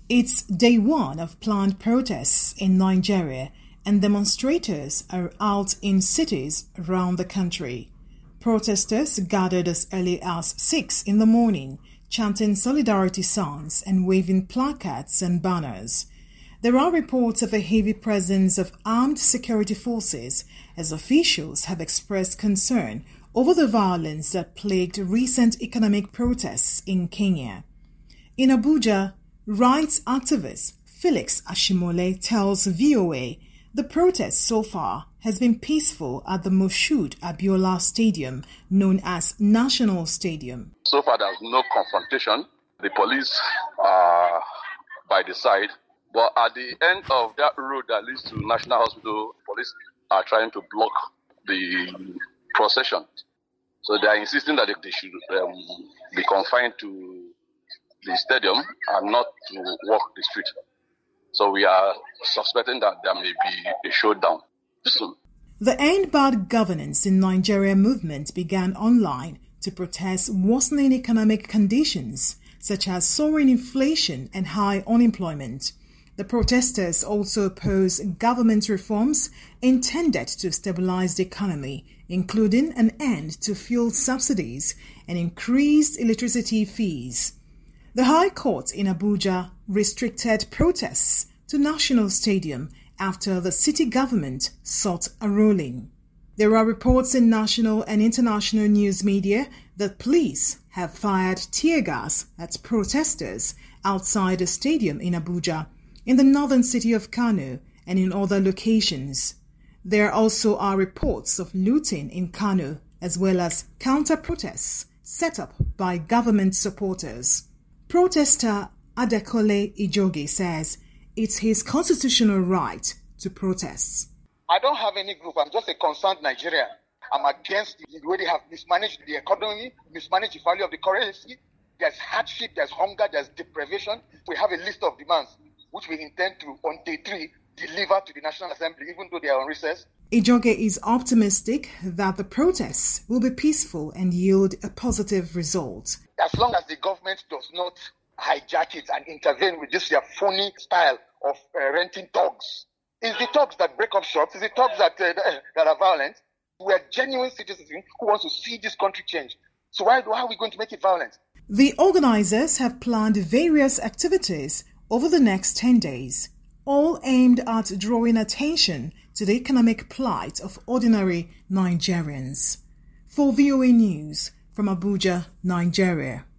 It's day one of planned protests in Nigeria, and demonstrators are out in cities around the country. Protesters gathered as early as 6 in the morning, chanting solidarity songs and waving placards and banners. There are reports of a heavy presence of armed security forces as officials have expressed concern over the violence that plagued recent economic protests in Kenya. In Abuja, rights activist Felix Ashimole tells VOA the protest so far has been peaceful at the Moshood Abiola Stadium, known as National Stadium. So far, there's no confrontation. The police are by the side. But at the end of that road that leads to National Hospital, police are trying to block the procession. So they are insisting that they should be confined to the stadium and not to walk the street. So we are suspecting that there may be a showdown soon. The End Bad Governance in Nigeria movement began online to protest worsening economic conditions, such as soaring inflation and high unemployment. The protesters also oppose government reforms intended to stabilize the economy, including an end to fuel subsidies and increased electricity fees. The High Court in Abuja restricted protests to National Stadium after the city government sought a ruling. There are reports in national and international news media that police have fired tear gas at protesters outside the stadium in Abuja, in the northern city of Kano, and in other locations. There also are reports of looting in Kano, as well as counter-protests set up by government supporters. Protester Adekole Ijoge says it's his constitutional right to protest. I don't have any group. I'm just a concerned Nigerian. I'm against the way they have mismanaged the economy, mismanaged the value of the currency. There's hardship, there's hunger, there's deprivation. We have a list of demands which we intend to, on day 3, deliver to the National Assembly, even though they are on recess. Ijoge is optimistic that the protests will be peaceful and yield a positive result. As long as the government does not hijack it and intervene with this their phony style of renting thugs. It's the thugs that break up shops. It's the thugs that are violent. We are genuine citizens who want to see this country change. So why are we going to make it violent? The organizers have planned various activities over the next 10 days, all aimed at drawing attention to the economic plight of ordinary Nigerians. For VOA News from Abuja, Nigeria.